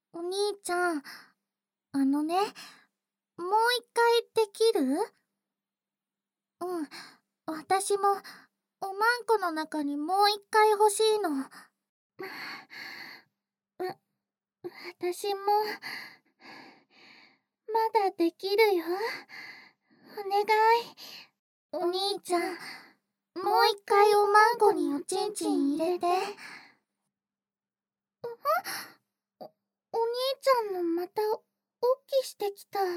お兄ちゃん、もう一回できる？うん、私もおまんこの中にもう一回欲しいの。私もまだできるよ。お願い。お兄ちゃん、もう一回おまんこにおちんちん入れて。お兄ちゃんのまたおっきしてきた。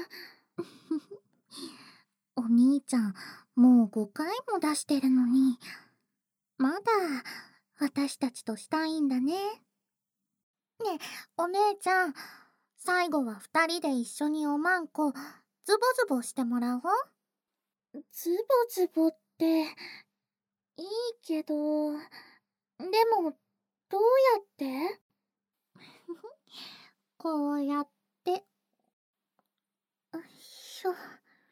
お兄ちゃん、もう5回も出してるのに、まだ私たちとしたいんだね。ねえ、お姉ちゃん、最後は2人で一緒におまんこ、ズボズボしてもらおう。ズボズボって、いいけど、でも、どうやってこうやって。よいしょ。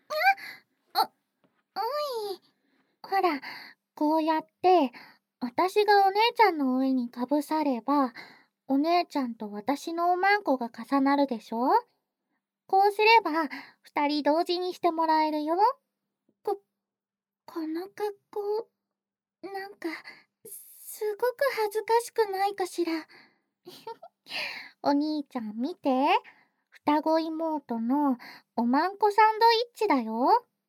おい。ほら、こうやって、私がお姉ちゃんの上にかぶされば、お姉ちゃんと私のおまんこが重なるでしょ？こうすれば、2人同時にしてもらえるよ。この格好、なんか、すごく恥ずかしくないかしら。お兄ちゃん見て、双子妹のおまんこサンドイッチだよ。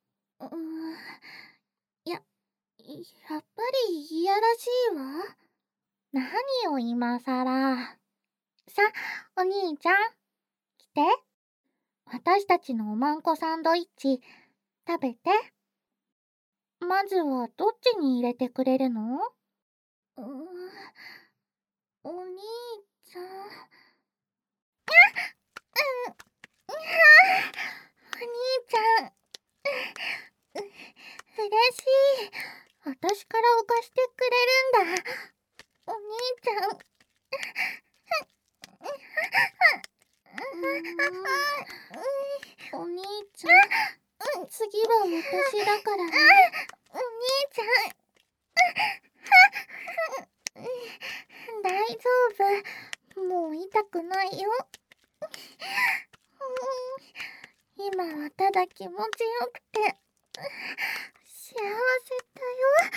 やっぱりいやらしいわ。何を今さら。さ、お兄ちゃん、来て。私たちのおまんこサンドイッチ、食べて。まずはどっちに入れてくれるの？お兄ちゃん。お兄ちゃん。嬉しい。私から犯してくれるんだ。お兄ちゃん。お兄ちゃん。次は私だからね。お兄ちゃん。大丈夫。もう痛くないよ。今はただ気持ちよくて幸せだよ。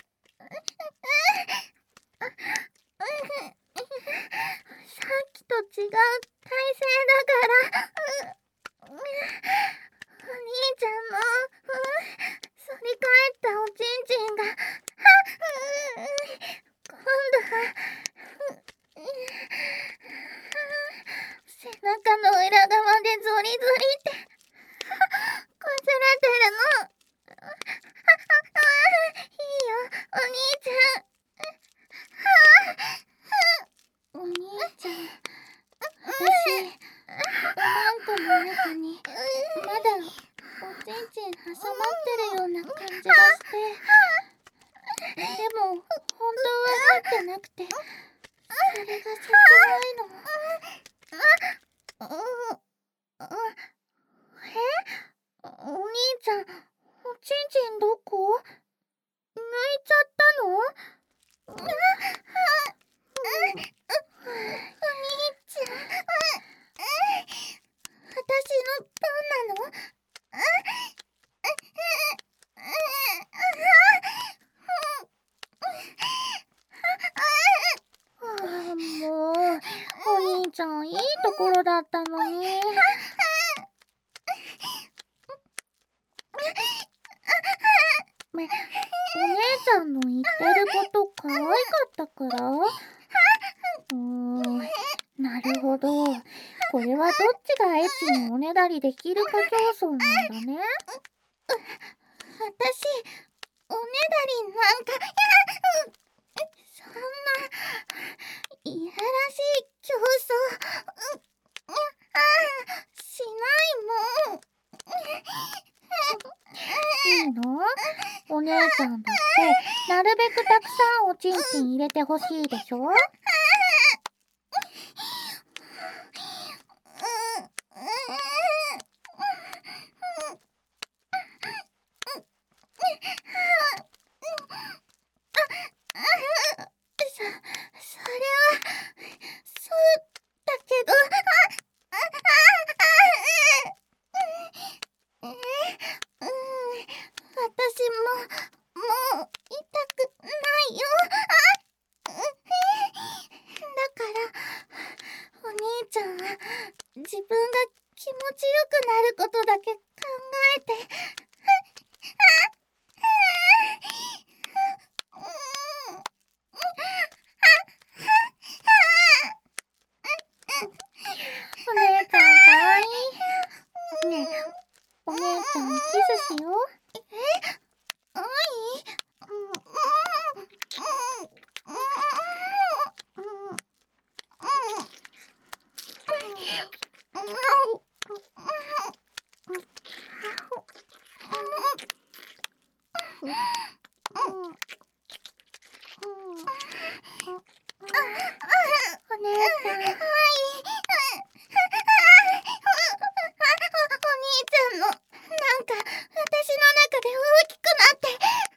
さっきと違う体勢だから。お兄ちゃんの反り返ったおちんちんが今度は背中の裏側でゾリゾリってこすれてるの。いいよ、お兄ちゃん。お兄ちゃん、私、おまんこの中にまだおちんちん挟まってるような感じがして、でも本当は入ってなくて、それが切ないの。お兄ちゃん、おちんちんどこ？抜いちゃったの？お兄ちゃん、私のパンなの？もう、お兄ちゃんいいところだったのに。お姉ちゃんの言ってること可愛かったから？なるほど。これはどっちがエッチにおねだりできるか競争なんだね。私、おねだりなんか、そんな、いやらしい競争、しないもん。いいの？お姉ちゃんだって、なるべくたくさんおちんちん入れてほしいでしょ？それは、そうだけど、 自分が気持ちよくなることだけ考えて。お姉ちゃんかわいい。ねえ、お姉ちゃんキスしよう。おい。お姉ちゃん。お兄ちゃんの、なんか、私の中で大きくなって。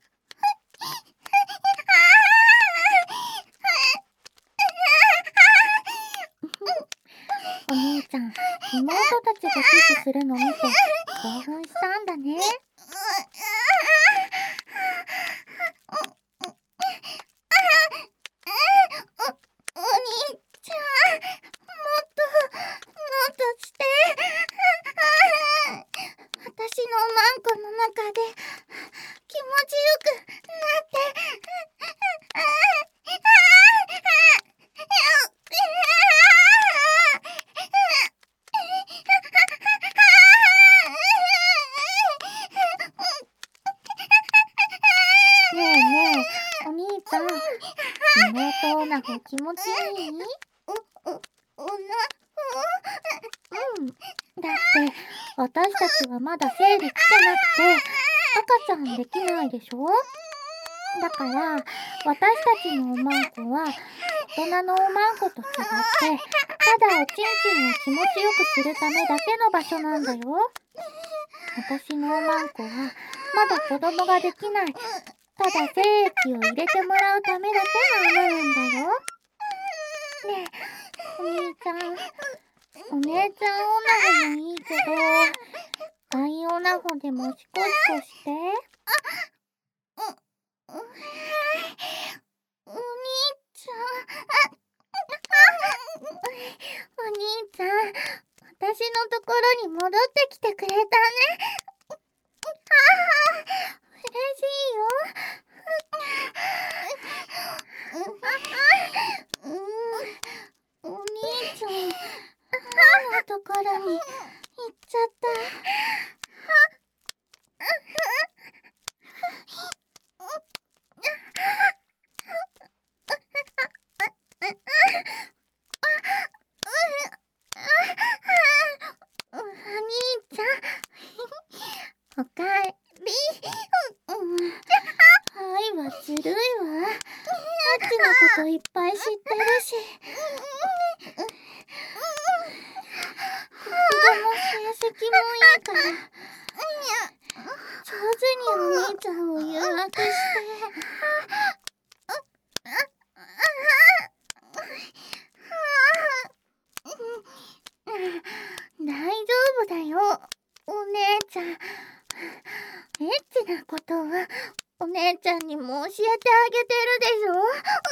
お兄ちゃん、妹たちがキスするの見て、興奮したんだね。お兄ちゃん、もっとして。私のおまんこの中で気持ちよくなって。ねえねえ、お兄ちゃん、妹オナホ気持ちいい？だって私たちはまだ生理来てなくて赤ちゃんできないでしょ。だから私たちのおまんこは大人のおまんこと違って、ただおちんちんを気持ちよくするためだけの場所なんだよ。私のおまんこはまだ子供ができない、ただ精液を入れてもらうためだけの穴なんだよ。ねえ、お兄ちゃん、お姉ちゃんオナホもいいけど、大オナホでもシコシコして。お兄ちゃん。お兄ちゃん、私のところに戻ってきてくれたね。嬉しいよ。お兄ちゃん、ママのところに行っちゃった。お兄ちゃん、おかえり。はいはずるいわ。あっちのこといっぱい知ってるし。国語も成績もいいから、上手にお兄ちゃんを誘惑して。大丈夫だよ、お姉ちゃん。エッチなことはお姉ちゃんにも教えてあげてるでしょ。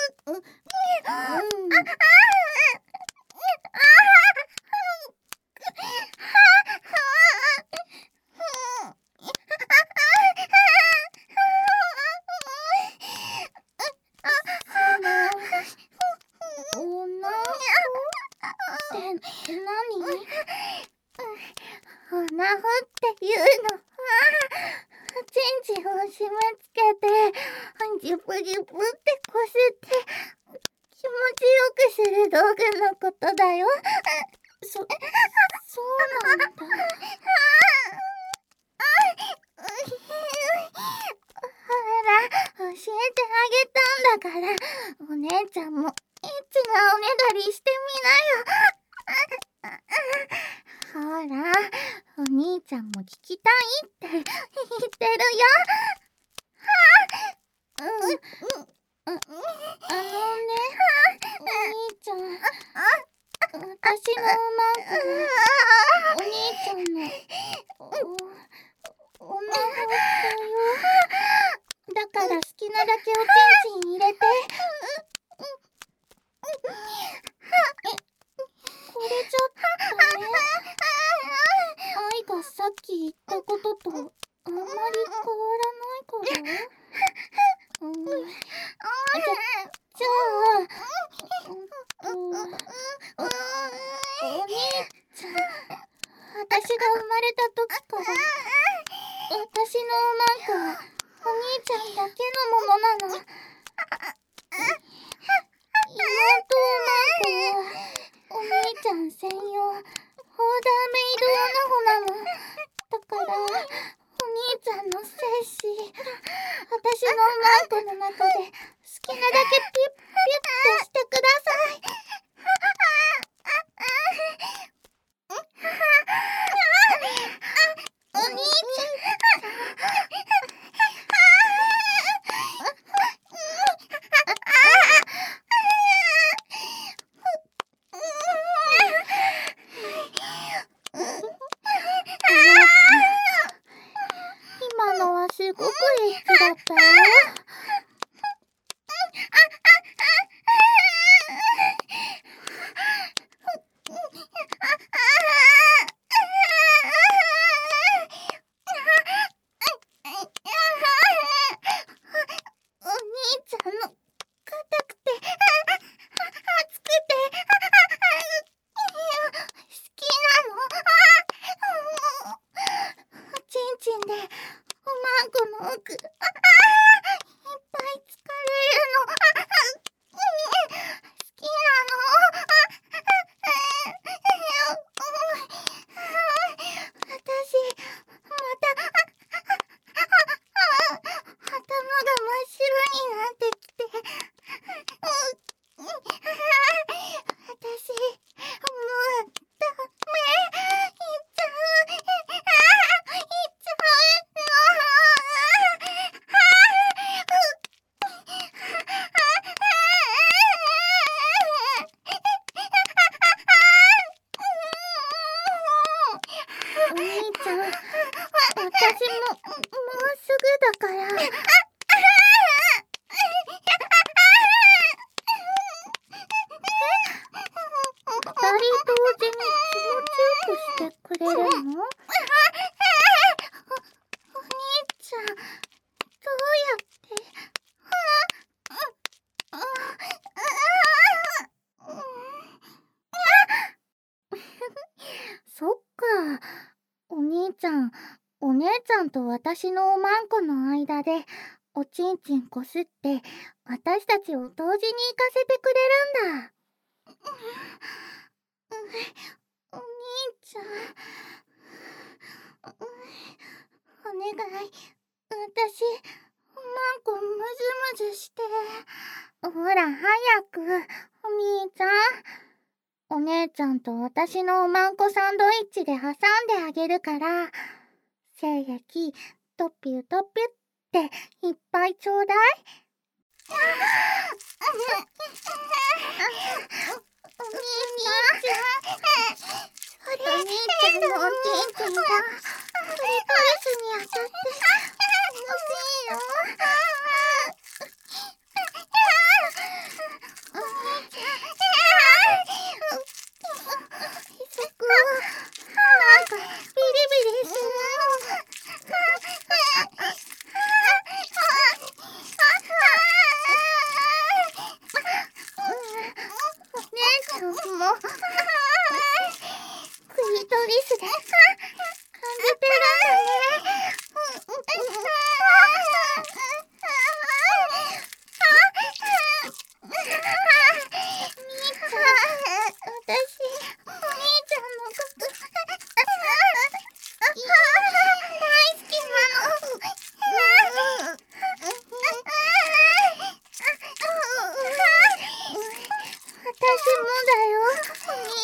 女って何？オナホっていうのは、チンチンを締め付けて、ジュプジュプってこすって気持ちよくする道具のことだよ。そうなんだ。ほら、教えてあげたんだから、お姉ちゃんもエッチなおねだりしてみなよ。ほら、お兄ちゃんも聞きたいって言ってるよ。お兄ちゃん、私のおまんこがお兄ちゃんのおなほだよ。だから好きなだけおちんちん入れて。これちょっとね。 この中で好きなだけピュッピュッとしてください。お兄ちゃん。今のはすごくエッチだったよ。お兄ちゃんの硬くて熱くて好きなの。おちんちんでおまんこの奥いっぱい疲れるの。好きなの。私また頭が真っ白になってきて、私もうダメ。いっちゃうお兄ちゃん、私ももうすぐだから。二人同時に気持ちよくしてくれるの？お兄ちゃん、どうやって？そっか。お兄ちゃん、お姉ちゃんと私のおまんこの間でおちんちんこすって私たちを同時に行かせてくれるんだ。お兄ちゃん、お願い。私、おまんこむずむずして。ほら、早く、お兄ちゃん。お姉ちゃんと私のおまんこサンドイッチで挟んであげるから、精液、トッピュトッピュっていっぱいちょうだい。お兄ちゃん、お兄ちゃんのおちんちんがクリトリスに当たって気持ちいいよ。お兄ちゃん、そこなんかビリビリするの。お姉ちゃんもクリトリスで感じてるんだね。私、お兄ちゃんのこと大好きなの。私もだよ、お兄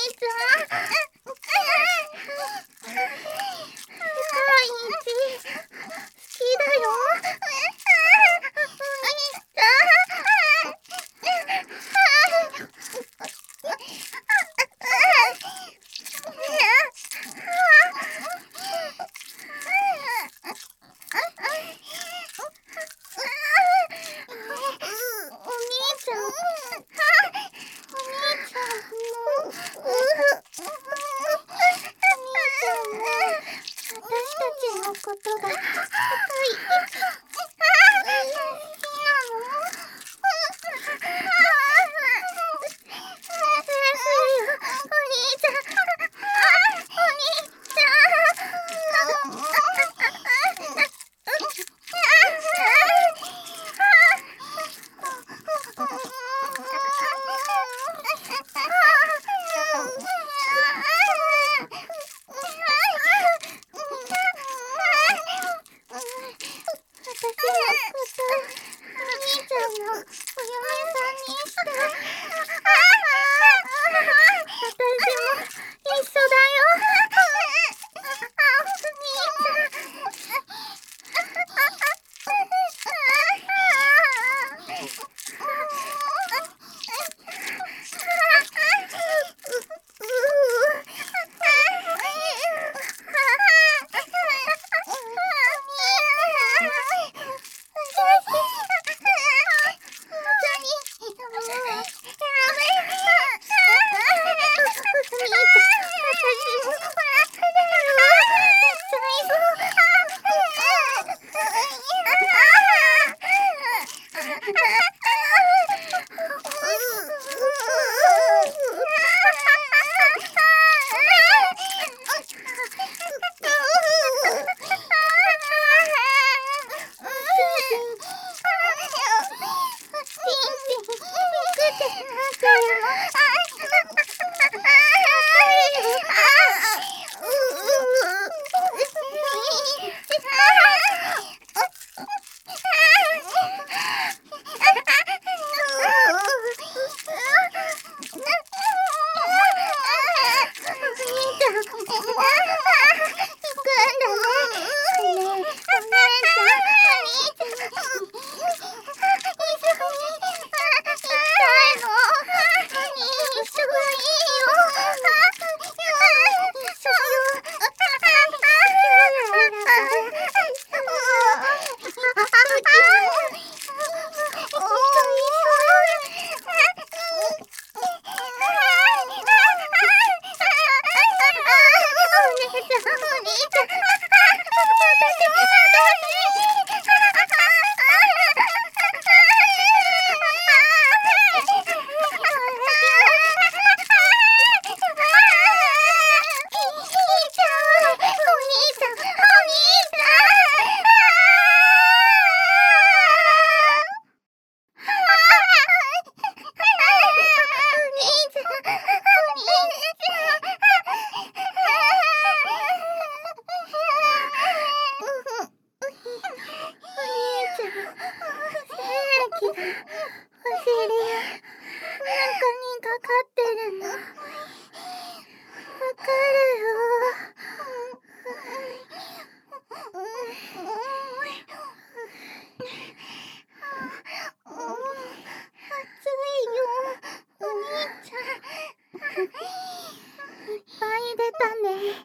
ぱい出たね。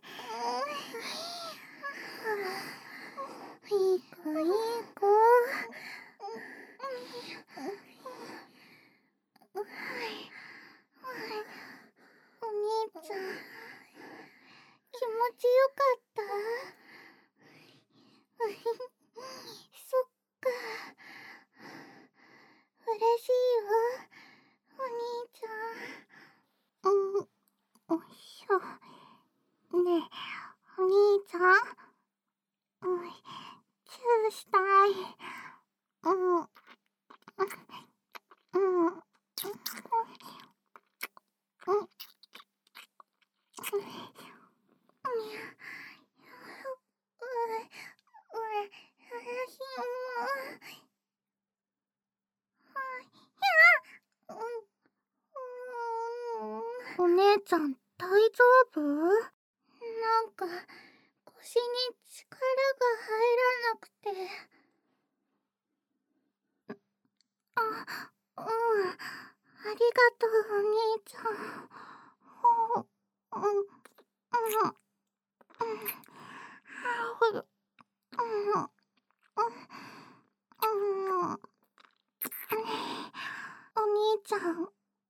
いい子いい子。お兄ちゃん、気持ちよかった？そっか。嬉しいわ、お兄ちゃん。おいしょ。ねえ、お兄ちゃん。チューしたい。お姉ちゃん、大丈夫？なんか、腰に力が入らなくて。ありがとう、お兄ちゃん。お兄ちゃん、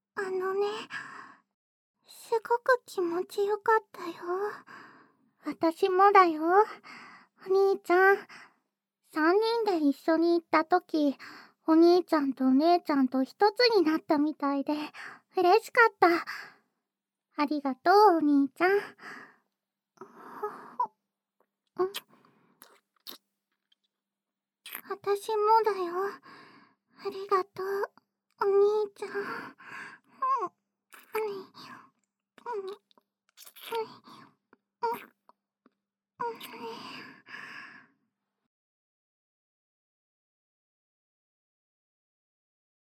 すごく気持ちよかったよ。私もだよ。お兄ちゃん、3人で一緒に行った時、お兄ちゃんとお姉ちゃんと一つになったみたいで、嬉しかった。ありがとう、お兄ちゃん。私もだよ。ありがとう、お兄ちゃん。